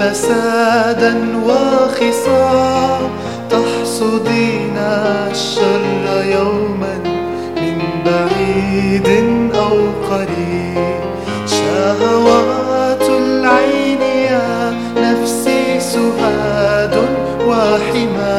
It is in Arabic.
فسادا وخصام، تحصدين الشر يوما من بعيد أو قريب. شهوات العين يا نفسي سهاد وحمام،